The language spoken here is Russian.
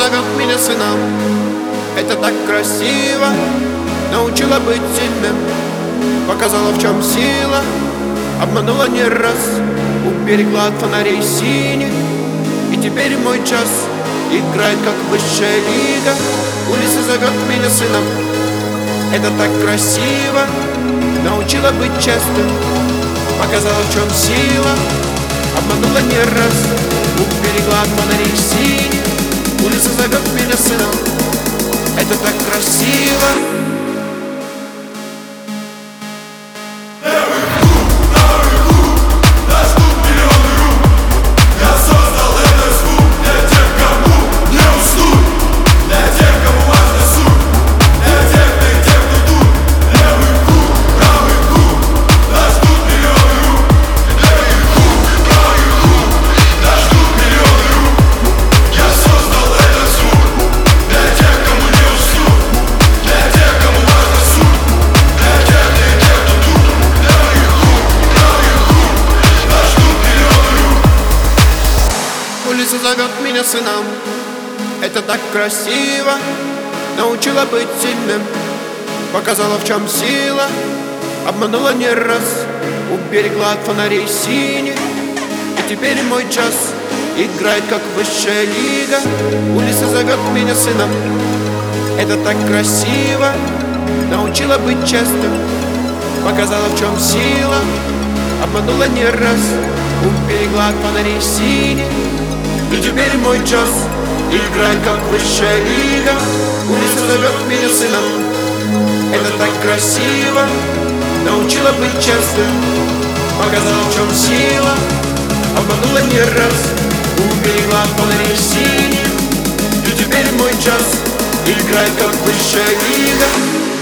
зовет меня сыном. Это так красиво. Научила быть сильным, показала, в чем сила. Обманула не раз, уберегла от фонарей синих. И теперь мой час играет, как высшая лига. Улица зовет меня сыном. Это так красиво. Научила быть честным, показала, в чем сила. Обманула не раз, уберегла от фонарей синих. Улица зовет меня сыном. Это так красиво. Улица зовет меня сыном. Это так красиво. Научила быть сильным, показала, в чем сила. Обманула не раз, уберегла от фонарей синих. И теперь мой час играет, как высшая лига. Улица зовет меня сыном. Это так красиво. Научила быть честным, показала, в чем сила. Обманула не раз, уберегла от фонарей синих. И теперь мой час играет, как высшая лига. Улица зовет меня сыном. Это так красиво. Научила быть честным, показала, в чем сила. Обманула не раз, уберегла от фонарей синих. И теперь мой час играет, как высшая лига.